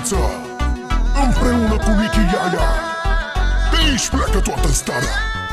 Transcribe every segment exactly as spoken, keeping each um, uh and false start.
viață, împreună cu Nicky Iaia. De aici pleacă toată starea.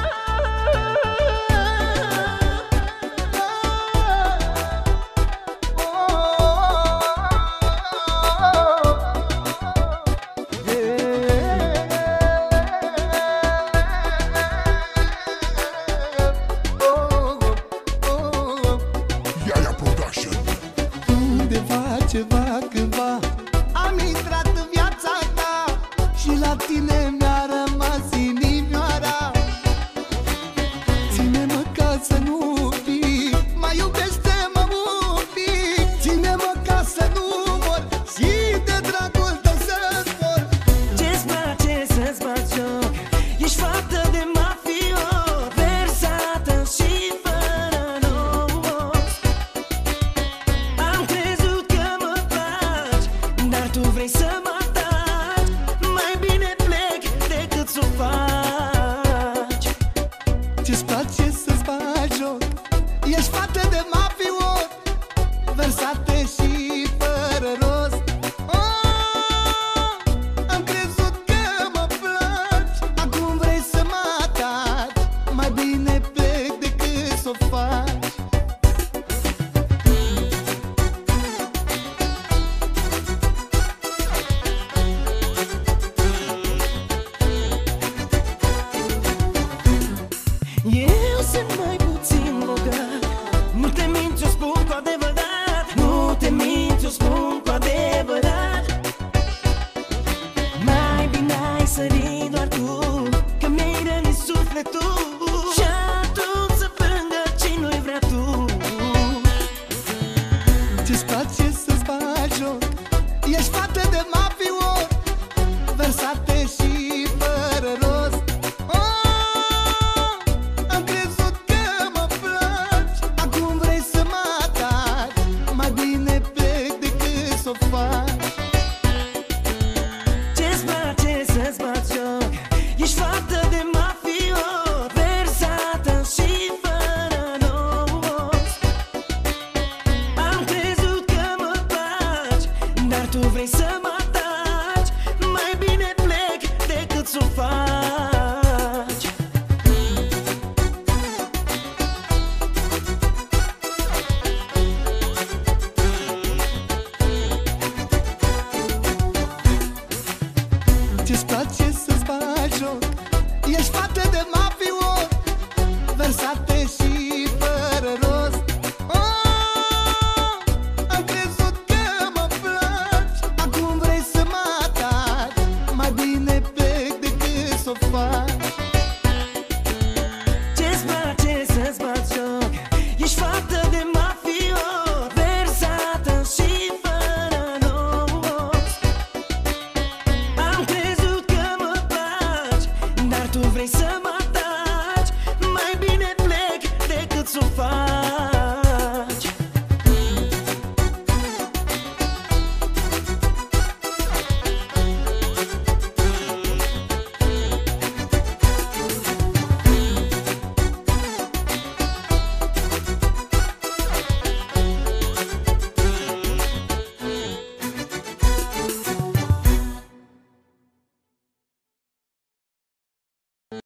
Ceva cândva am intrat în viața ta și la tine mi-a rămas inimioara. Ține-mă ca să nu fii, mai iubește-mă un pic. Ține-mă ca să nu mor și de dragul tău să zbor. Ce-ți place să-ți bați joc? Ești fată de mafiot, versată și fără rost. Am crezut că mă faci, dar tu vrei să mă ataci. Mai bine plec decât s-o faci. Ce-ți place să-ți bagi joc? Ești fată de mafiot, versată și fără rost. Oh, am crezut că mă placi, acum vrei să mă ataci. Mai bine plec decât s-o faci. Eu sunt mai puțin bogat, nu te minți, o spun cu adevărat. Nu te minți, o spun cu adevărat. Mai bine ai sărit doar tu, că mi-ai rănit sufletul. Și atunci să plângă ce nu-i vrea tu. Ce-ți place să-ți bagi joc? Ești fată de mafiot, versată și fără rost. Oh, am crezut că mă placi, acum vrei să mă ataci. Mai bine plec decât s-o faci. Ce-ți place să-ți bați joc? Ești fată de mafiot, versată și fără rost. Am crezut că mă faci, dar tu vrei să mă